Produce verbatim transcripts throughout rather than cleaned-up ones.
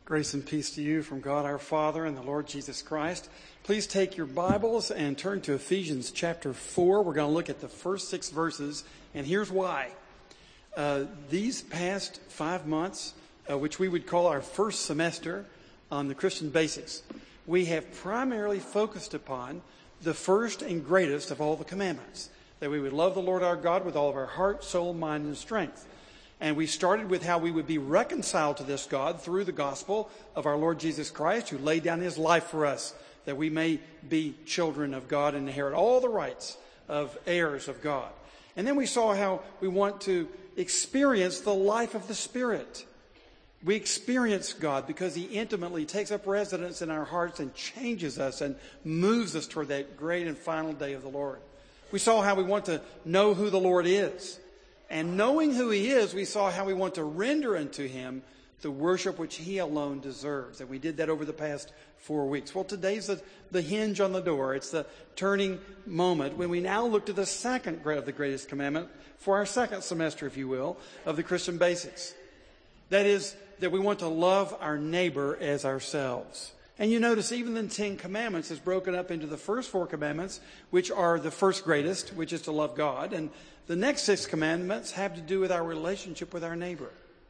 Grace and peace to you from God our Father and the Lord Jesus Christ. Please take your Bibles and turn to Ephesians chapter four. We're going to look at the first six verses, and here's why. Uh, these past five months, uh, which we would call our first semester on the Christian basics, we have primarily focused upon the first and greatest of all the commandments, that we would love the Lord our God with all of our heart, soul, mind, and strength. And we started with how we would be reconciled to this God through the gospel of our Lord Jesus Christ, who laid down his life for us, that we may be children of God and inherit all the rights of heirs of God. And then we saw how we want to experience the life of the Spirit. We experience God because he intimately takes up residence in our hearts and changes us and moves us toward that great and final day of the Lord. We saw how we want to know who the Lord is. And knowing who he is, we saw how we want to render unto him the worship which he alone deserves. And we did that over the past four weeks. Well, today's the, the hinge on the door. It's the turning moment when we now look to the second of the greatest commandment for our second semester, if you will, of the Christian basics. That is, that we want to love our neighbor as ourselves. And you notice even the Ten Commandments is broken up into the first four commandments, which are the first greatest, which is to love God. And the next six commandments have to do with our relationship with our neighbor.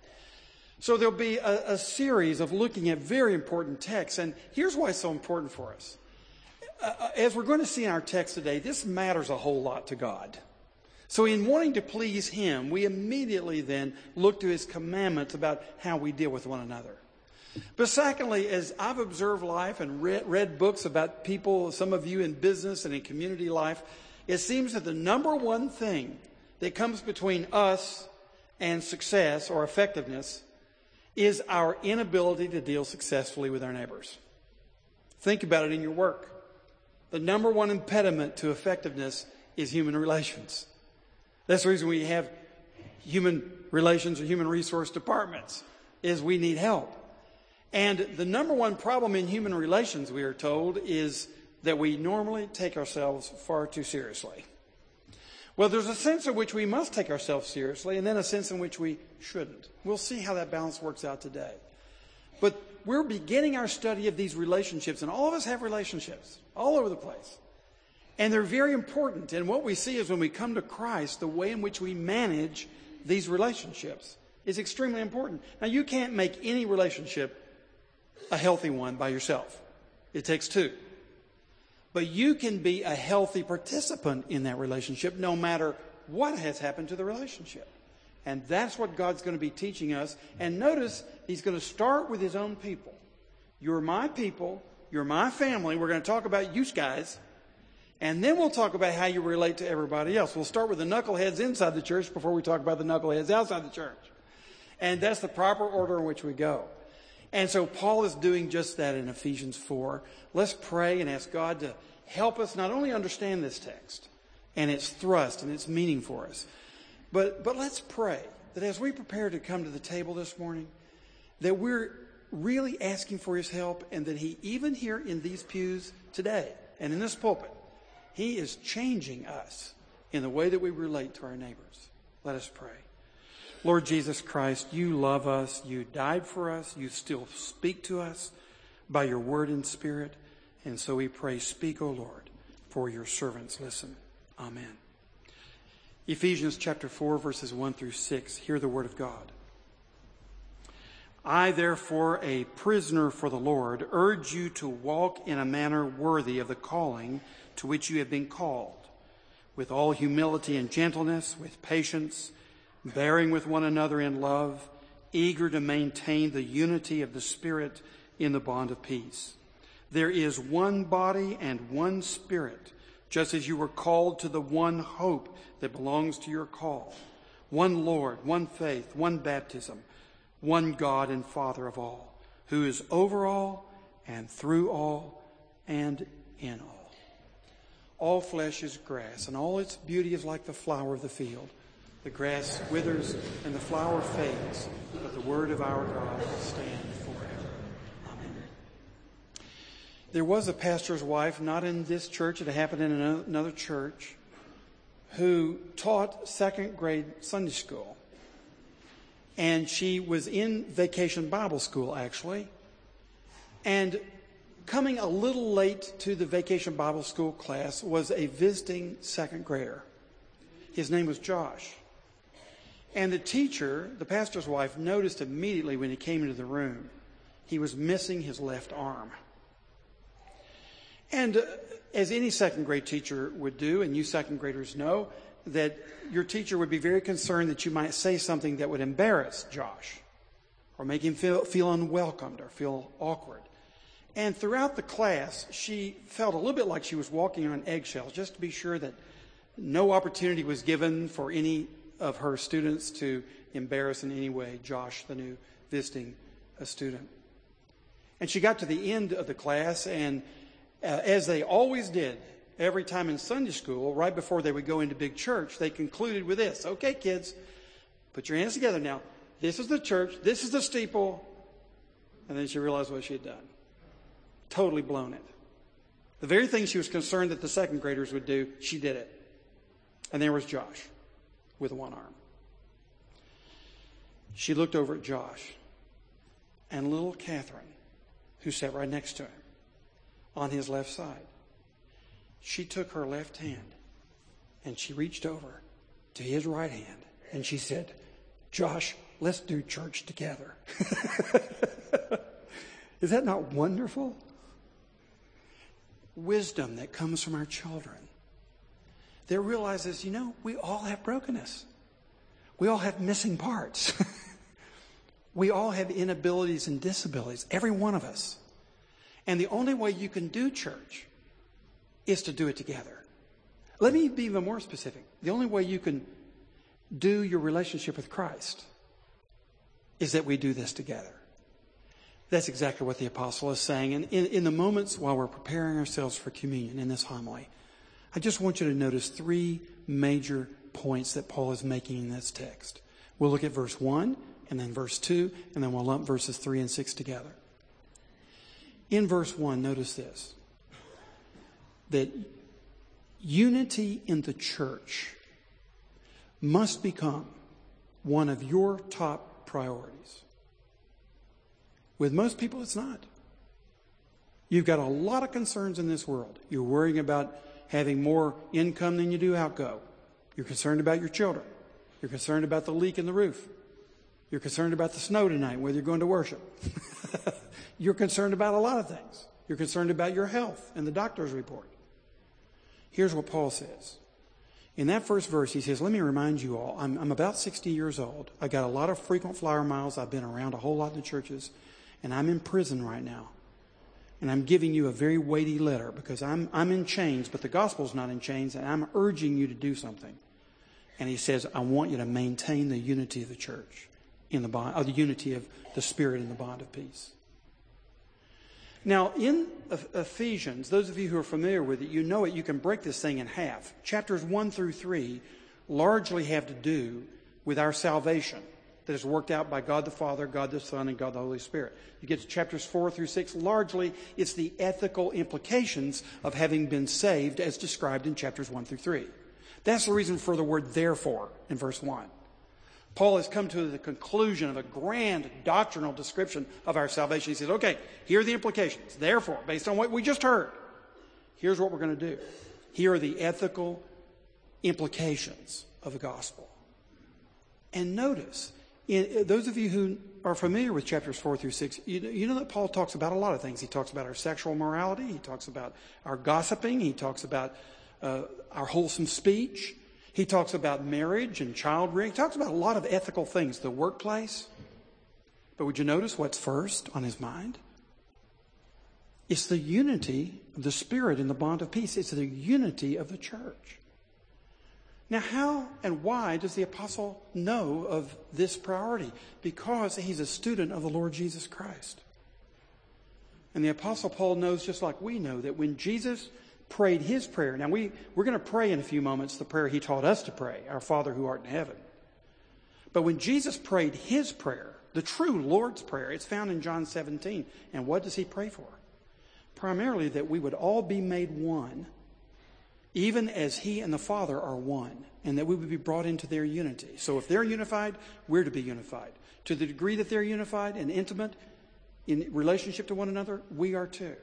So there'll be a, a series of looking at very important texts. And here's why it's so important for us. Uh, as we're going to see in our text today, this matters a whole lot to God. So in wanting to please him, we immediately then look to his commandments about how we deal with one another. But secondly, as I've observed life and read, read books about people, some of you in business and in community life, it seems that the number one thing that comes between us and success or effectiveness is our inability to deal successfully with our neighbors. Think about it in your work. The number one impediment to effectiveness is human relations. That's the reason we have human relations or human resource departments, is we need help. And the number one problem in human relations, we are told, is that we normally take ourselves far too seriously. Well, there's a sense in which we must take ourselves seriously, and then a sense in which we shouldn't. We'll see how that balance works out today. But we're beginning our study of these relationships, and all of us have relationships all over the place. And they're very important. And what we see is when we come to Christ, the way in which we manage these relationships is extremely important. Now, you can't make any relationship a healthy one by yourself. It takes two. But you can be a healthy participant in that relationship no matter what has happened to the relationship. And that's what God's going to be teaching us. And notice, he's going to start with his own people. You're my people. You're my family. We're going to talk about you guys. And then we'll talk about how you relate to everybody else. We'll start with the knuckleheads inside the church before we talk about the knuckleheads outside the church. And that's the proper order in which we go. And so Paul is doing just that in Ephesians four. Let's pray and ask God to help us not only understand this text and its thrust and its meaning for us, but, but let's pray that as we prepare to come to the table this morning, that we're really asking for his help, and that he, even here in these pews today and in this pulpit, he is changing us in the way that we relate to our neighbors. Let us pray. Lord Jesus Christ, you love us. You died for us. You still speak to us by your word and spirit. And so we pray, speak, O Lord, for your servants listen. Amen. Ephesians chapter four, verses one through six. Hear the word of God. I, therefore, a prisoner for the Lord, urge you to walk in a manner worthy of the calling to which you have been called, with all humility and gentleness, with patience, bearing with one another in love, eager to maintain the unity of the Spirit in the bond of peace. There is one body and one Spirit, just as you were called to the one hope that belongs to your call. One Lord, one faith, one baptism, one God and Father of all, who is over all and through all and in all. All flesh is grass, and all its beauty is like the flower of the field. The grass withers and the flower fades, but the word of our God will stand forever. Amen. There was a pastor's wife, not in this church, it happened in another church, who taught second grade Sunday school. And she was in Vacation Bible School, actually, And coming a little late to the Vacation Bible School class was a visiting second grader. His name was Josh. And the teacher, the pastor's wife, noticed immediately when he came into the room, he was missing his left arm. And uh, as any second grade teacher would do, and you second graders know, that your teacher would be very concerned that you might say something that would embarrass Josh or make him feel, feel unwelcomed or feel awkward. And throughout the class, she felt a little bit like she was walking on eggshells, just to be sure that no opportunity was given for any of her students to embarrass in any way Josh, the new visiting uh, student. And she got to the end of the class, and uh, as they always did, every time in Sunday school, right before they would go into big church, they concluded with this: okay, kids, put your hands together now. This is the church. This is the steeple. And then she realized what she had done. Totally blown it. The very thing she was concerned that the second graders would do, she did it. And there was Josh with one arm. She looked over at Josh and little Catherine, who sat right next to him on his left side. She took her left hand and she reached over to his right hand and she said, "Josh, let's do church together." Is that not wonderful? Wisdom that comes from our children. That realizes, you know, we all have brokenness. We all have missing parts. We all have inabilities and disabilities, every one of us. And the only way you can do church is to do it together. Let me be even more specific. The only way you can do your relationship with Christ is that we do this together. That's exactly what the apostle is saying. And in, in the moments while we're preparing ourselves for communion in this homily, I just want you to notice three major points that Paul is making in this text. We'll look at verse one, and then verse two, and then we'll lump verses three and six together. In verse one, notice this: that unity in the church must become one of your top priorities. With most people, it's not. You've got a lot of concerns in this world. You're worrying about having more income than you do outgo. You're concerned about your children. You're concerned about the leak in the roof. You're concerned about the snow tonight, whether you're going to worship. You're concerned about a lot of things. You're concerned about your health and the doctor's report. Here's what Paul says. In that first verse, he says, let me remind you all, I'm, I'm about sixty years old. I got a lot of frequent flyer miles. I've been around a whole lot in the churches, and I'm in prison right now. And I'm giving you a very weighty letter because I'm, I'm in chains, but the gospel's not in chains, and I'm urging you to do something. And he says, I want you to maintain the unity of the church, in the bond, or the unity of the Spirit in the bond of peace. Now, in Ephesians, those of you who are familiar with it, you know it, you can break this thing in half. Chapters one through three largely have to do with our salvation that is worked out by God the Father, God the Son, and God the Holy Spirit. You get to chapters four through six, largely it's the ethical implications of having been saved as described in chapters one through three. That's the reason for the word therefore in verse one. Paul has come to the conclusion of a grand doctrinal description of our salvation. He says, okay, here are the implications. Therefore, based on what we just heard, here's what we're going to do. Here are the ethical implications of the gospel. And notice, in, those of you who are familiar with chapters four through six, you, you know that Paul talks about a lot of things. He talks about our sexual morality. He talks about our gossiping. He talks about uh, our wholesome speech. He talks about marriage and child rearing. He talks about a lot of ethical things, the workplace. But would you notice what's first on his mind? It's the unity of the Spirit in the bond of peace. It's the unity of the church. Now, how and why does the apostle know of this priority? Because he's a student of the Lord Jesus Christ. And the apostle Paul knows, just like we know, that when Jesus prayed his prayer. Now, we, we're going to pray in a few moments the prayer he taught us to pray, our Father who art in heaven. But when Jesus prayed his prayer, the true Lord's Prayer, it's found in John seventeen. And what does he pray for? Primarily that we would all be made one, even as he and the Father are one, and that we would be brought into their unity. So if they're unified, we're to be unified. To the degree that they're unified and intimate, in relationship to one another, we are too.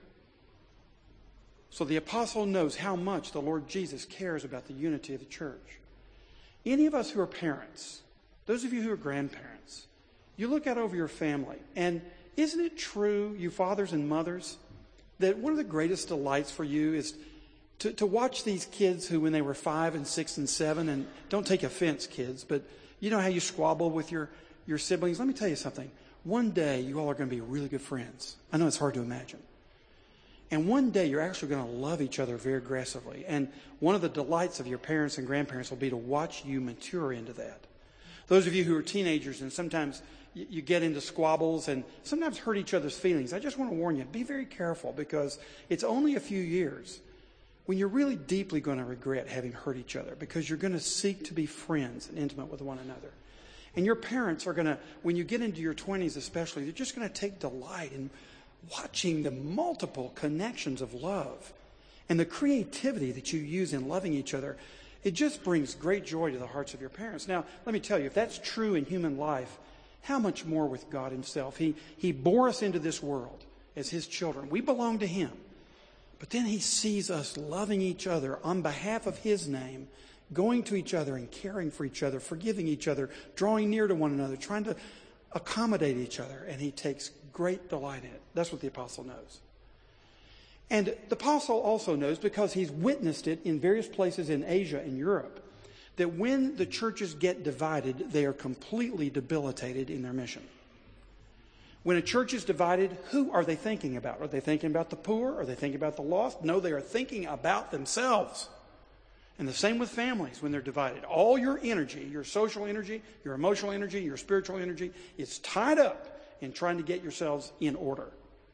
So the apostle knows how much the Lord Jesus cares about the unity of the church. Any of us who are parents, those of you who are grandparents, you look out over your family, and isn't it true, you fathers and mothers, that one of the greatest delights for you is to, to watch these kids who, when they were five and six and seven, and don't take offense, kids, but you know how you squabble with your, your siblings? Let me tell you something. One day, you all are going to be really good friends. I know it's hard to imagine. And one day, you're actually going to love each other very aggressively. And one of the delights of your parents and grandparents will be to watch you mature into that. Those of you who are teenagers and sometimes you, you get into squabbles and sometimes hurt each other's feelings, I just want to warn you, be very careful, because it's only a few years when you're really deeply going to regret having hurt each other, because you're going to seek to be friends and intimate with one another. And your parents are going to, when you get into your twenties especially, they're just going to take delight in watching the multiple connections of love and the creativity that you use in loving each other. It just brings great joy to the hearts of your parents. Now, let me tell you, if that's true in human life, how much more with God himself? He, he bore us into this world as his children. We belong to him. But then he sees us loving each other on behalf of his name, going to each other and caring for each other, forgiving each other, drawing near to one another, trying to accommodate each other. And he takes great delight in it. That's what the apostle knows. And the apostle also knows, because he's witnessed it in various places in Asia and Europe, that when the churches get divided, they are completely debilitated in their mission. When a church is divided, who are they thinking about? Are they thinking about the poor? Are they thinking about the lost? No, they are thinking about themselves. And the same with families when they're divided. All your energy, your social energy, your emotional energy, your spiritual energy is tied up in trying to get yourselves in order.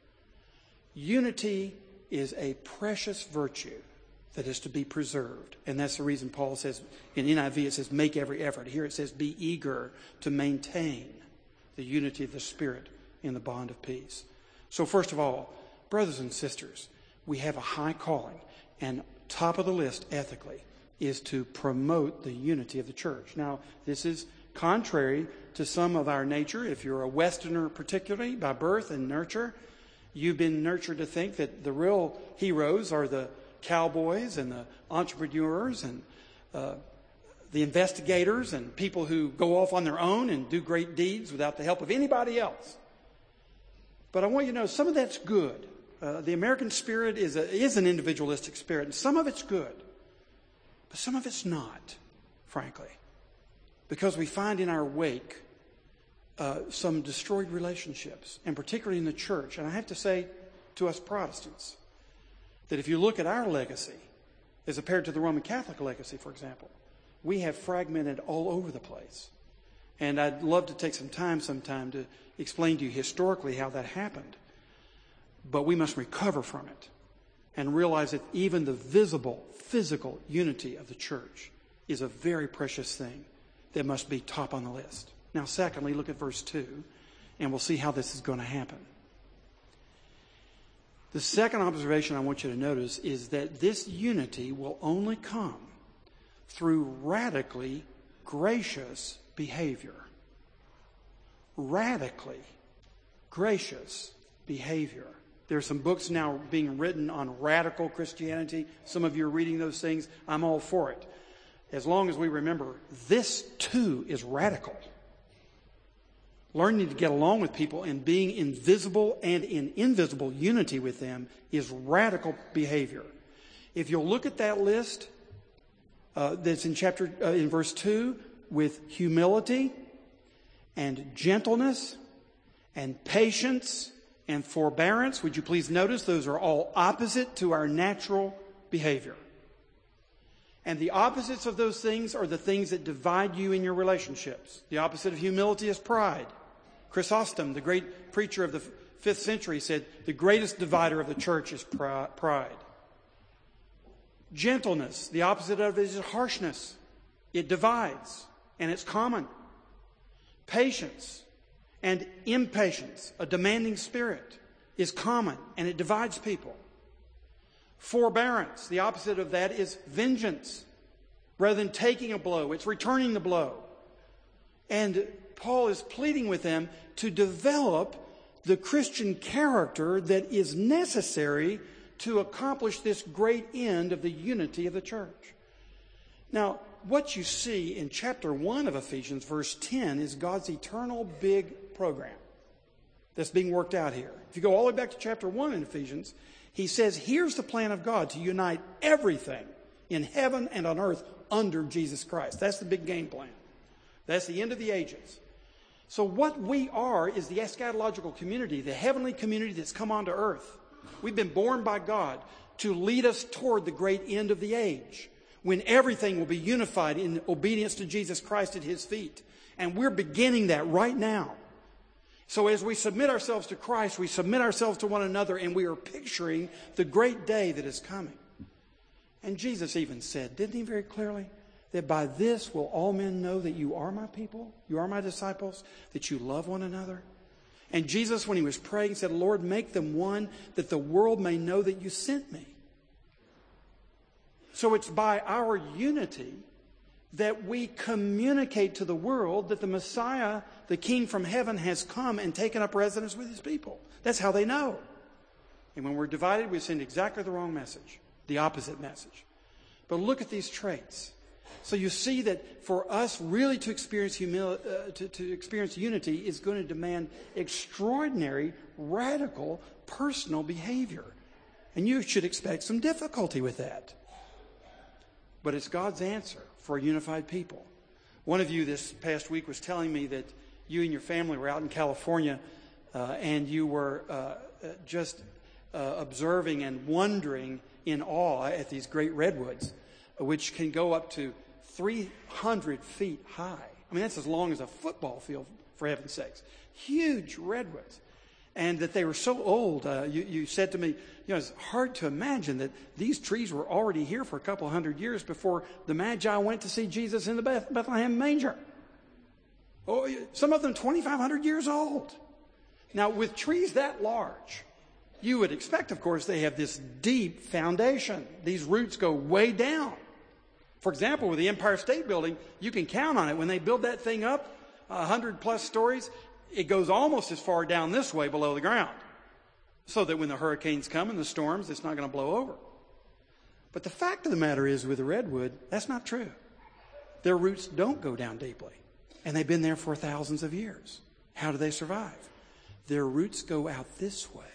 Unity is a precious virtue that is to be preserved. And that's the reason Paul says, in N I V it says, make every effort. Here it says, be eager to maintain the unity of the Spirit in the bond of peace. So first of all, brothers and sisters, we have a high calling, and top of the list ethically is to promote the unity of the church. Now, this is contrary to some of our nature. If you're a Westerner particularly by birth and nurture, you've been nurtured to think that the real heroes are the cowboys and the entrepreneurs and uh, the investigators and people who go off on their own and do great deeds without the help of anybody else. But I want you to know some of that's good. Uh, the American spirit is, a, is an individualistic spirit, and some of it's good. But some of it's not, frankly. Because we find in our wake uh, some destroyed relationships, and particularly in the church. And I have to say to us Protestants that if you look at our legacy, as compared to the Roman Catholic legacy, for example, we have fragmented all over the place. And I'd love to take some time sometime to explain to you historically how that happened. But we must recover from it and realize that even the visible, physical unity of the church is a very precious thing that must be top on the list. Now, secondly, look at verse two, and we'll see how this is going to happen. The second observation I want you to notice is that this unity will only come through radically gracious behavior. Radically gracious behavior. There are some books now being written on radical Christianity. Some of you are reading those things. I'm all for it. As long as we remember, this too is radical. Learning to get along with people and being invisible and in invisible unity with them is radical behavior. If you'll look at that list uh, that's in chapter uh, in verse two, with humility and gentleness and patience and forbearance, would you please notice those are all opposite to our natural behavior. And the opposites of those things are the things that divide you in your relationships. The opposite of humility is pride. Chrysostom, the great preacher of the fifth century, said the greatest divider of the church is pride. Gentleness, the opposite of it is harshness. It divides, and it's common. Patience and impatience, a demanding spirit, is common, and it divides people. Forbearance, the opposite of that is vengeance. Rather than taking a blow, it's returning the blow. And Paul is pleading with them to develop the Christian character that is necessary to accomplish this great end of the unity of the church. Now, what you see in chapter one of Ephesians, verse ten, is God's eternal big program that's being worked out here. If you go all the way back to chapter one in Ephesians, he says, here's the plan of God to unite everything in heaven and on earth under Jesus Christ. That's the big game plan. That's the end of the ages. So what we are is the eschatological community, the heavenly community that's come onto earth. We've been born by God to lead us toward the great end of the age, when everything will be unified in obedience to Jesus Christ at His feet. And we're beginning that right now. So as we submit ourselves to Christ, we submit ourselves to one another, and we are picturing the great day that is coming. And Jesus even said, didn't He very clearly, that by this will all men know that you are my people, you are my disciples, that you love one another? And Jesus, when He was praying, said, Lord, make them one, that the world may know that you sent me. So it's by our unity that we communicate to the world that the Messiah, the King from heaven, has come and taken up residence with His people. That's how they know. And when we're divided, we send exactly the wrong message, the opposite message. But look at these traits. So you see that for us really to experience humili- uh, to, to experience unity is going to demand extraordinary, radical, personal behavior. And you should expect some difficulty with that. But it's God's answer for a unified people. One of you this past week was telling me that you and your family were out in California uh, and you were uh, just uh, observing and wondering in awe at these great redwoods, which can go up to three hundred feet high. I mean, that's as long as a football field, for heaven's sakes. Huge redwoods. And that they were so old, uh, you, you said to me, you know, it's hard to imagine that these trees were already here for a couple hundred years before the Magi went to see Jesus in the Beth- Bethlehem manger. Oh, some of them twenty-five hundred years old. Now, with trees that large, you would expect, of course, they have this deep foundation. These roots go way down. For example, with the Empire State Building, you can count on it. When they build that thing up, a hundred plus stories, it goes almost as far down this way below the ground, so that when the hurricanes come and the storms, it's not going to blow over. But the fact of the matter is, with the redwood, that's not true. Their roots don't go down deeply, and they've been there for thousands of years. How do they survive? Their roots go out this way,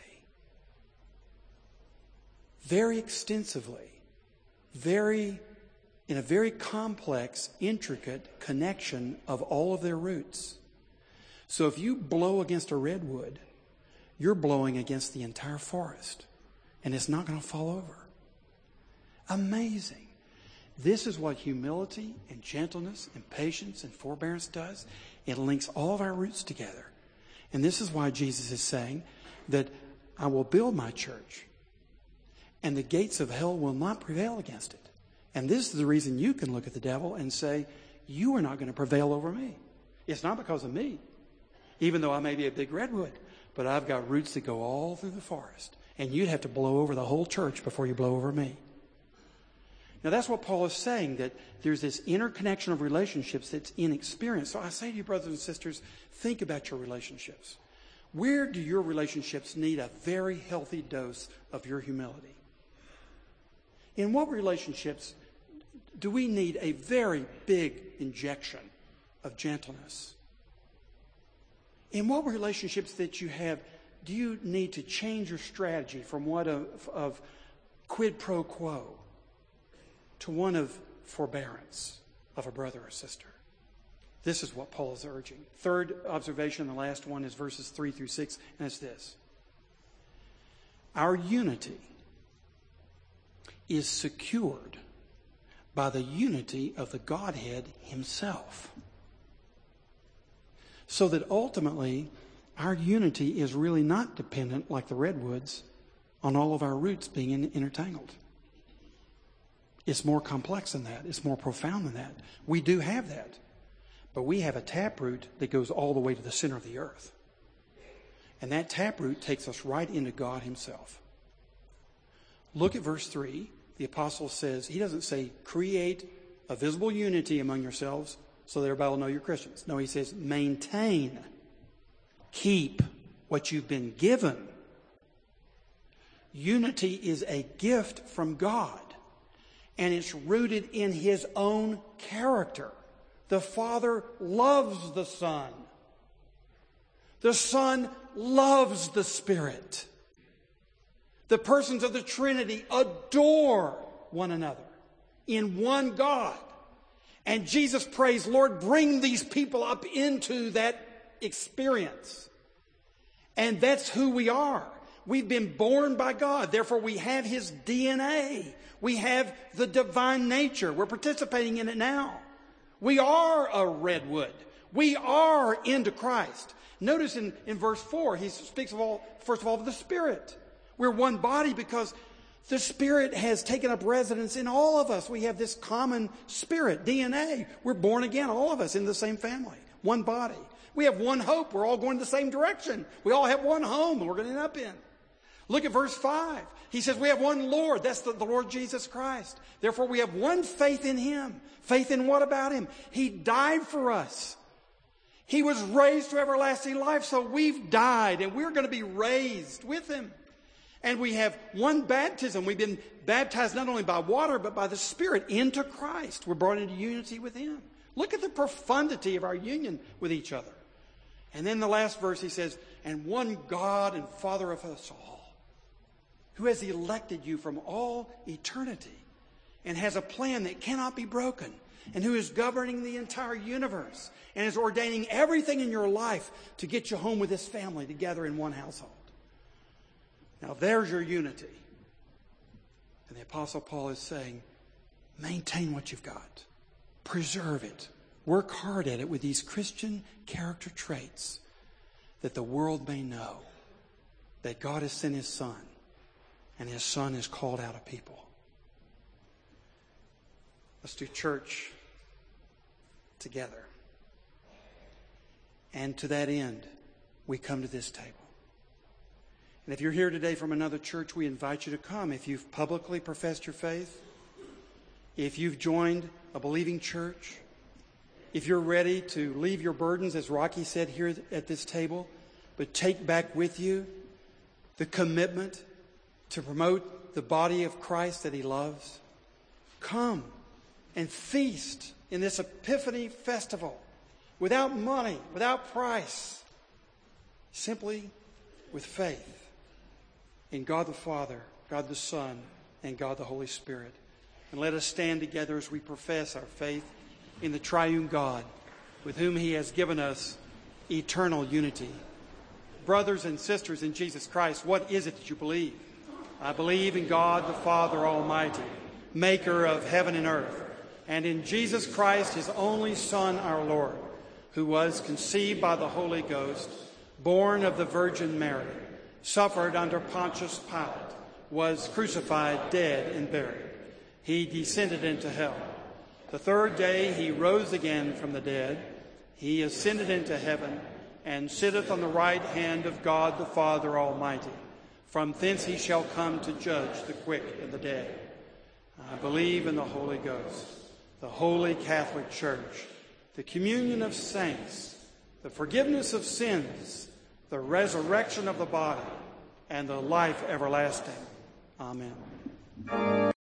very extensively, very in a very complex, intricate connection of all of their roots. So if you blow against a redwood, you're blowing against the entire forest, and it's not going to fall over. Amazing. This is what humility and gentleness and patience and forbearance does. It links all of our roots together. And this is why Jesus is saying that I will build my church, and the gates of hell will not prevail against it. And this is the reason you can look at the devil and say, you are not going to prevail over me. It's not because of me, even though I may be a big redwood, but I've got roots that go all through the forest. And you'd have to blow over the whole church before you blow over me. Now that's what Paul is saying, that there's this interconnection of relationships that's inexperienced. So I say to you, brothers and sisters, think about your relationships. Where do your relationships need a very healthy dose of your humility? In what relationships do we need a very big injection of gentleness? In what relationships that you have do you need to change your strategy from one of, of quid pro quo to one of forbearance of a brother or sister? This is what Paul is urging. Third observation, the last one, is verses three through six, and it's this. Our unity is secured by the unity of the Godhead Himself. So that ultimately, our unity is really not dependent, like the redwoods, on all of our roots being in, intertangled. It's more complex than that. It's more profound than that. We do have that. But we have a taproot that goes all the way to the center of the earth. And that taproot takes us right into God Himself. Look at verse three. The apostle says, he doesn't say, create a visible unity among yourselves so that everybody will know you're Christians. No, he says, maintain, keep what you've been given. Unity is a gift from God, and it's rooted in His own character. The Father loves the Son. The Son loves the Spirit. The persons of the Trinity adore one another in one God. And Jesus prays, Lord, bring these people up into that experience. And that's who we are. We've been born by God. Therefore, we have His D N A. We have the divine nature. We're participating in it now. We are a redwood. We are into Christ. Notice in, in verse four, he speaks of all, first of all, of the Spirit. We're one body because the Spirit has taken up residence in all of us. We have this common spirit, D N A. We're born again, all of us, in the same family, one body. We have one hope. We're all going the same direction. We all have one home we're going to end up in. Look at verse five. He says we have one Lord. That's the, the Lord Jesus Christ. Therefore, we have one faith in Him. Faith in what about Him? He died for us. He was raised to everlasting life, so we've died, and we're going to be raised with Him. And we have one baptism. We've been baptized not only by water, but by the Spirit into Christ. We're brought into unity with Him. Look at the profundity of our union with each other. And then the last verse, he says, and one God and Father of us all, who has elected you from all eternity and has a plan that cannot be broken, and who is governing the entire universe and is ordaining everything in your life to get you home with this family together in one household. Now there's your unity. And the Apostle Paul is saying, maintain what you've got. Preserve it. Work hard at it with these Christian character traits, that the world may know that God has sent His Son, and His Son has called out a people. Let's do church together. And to that end, we come to this table. And if you're here today from another church, we invite you to come. If you've publicly professed your faith, if you've joined a believing church, if you're ready to leave your burdens, as Rocky said here at this table, but take back with you the commitment to promote the body of Christ that He loves, come and feast in this Epiphany festival without money, without price, simply with faith in God the Father, God the Son, and God the Holy Spirit. And let us stand together as we profess our faith in the triune God, with whom He has given us eternal unity. Brothers and sisters in Jesus Christ, what is it that you believe? I believe in God the Father Almighty, maker of heaven and earth, and in Jesus Christ, His only Son, our Lord, who was conceived by the Holy Ghost, born of the Virgin Mary, suffered under Pontius Pilate, was crucified, dead, and buried. He descended into hell. The third day He rose again from the dead. He ascended into heaven and sitteth on the right hand of God the Father Almighty. From thence He shall come to judge the quick and the dead. I believe in the Holy Ghost, the holy Catholic Church, the communion of saints, the forgiveness of sins, the resurrection of the body, and the life everlasting. Amen.